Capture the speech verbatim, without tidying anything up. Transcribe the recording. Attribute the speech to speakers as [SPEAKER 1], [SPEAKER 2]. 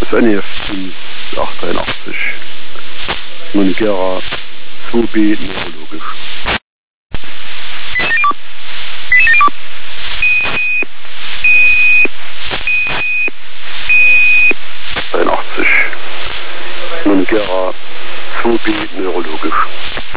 [SPEAKER 1] S N E F fünf acht dreiundachtzig. Monigera zwei B neurologisch. dreiundachtzig. Monigera zwei B neurologisch.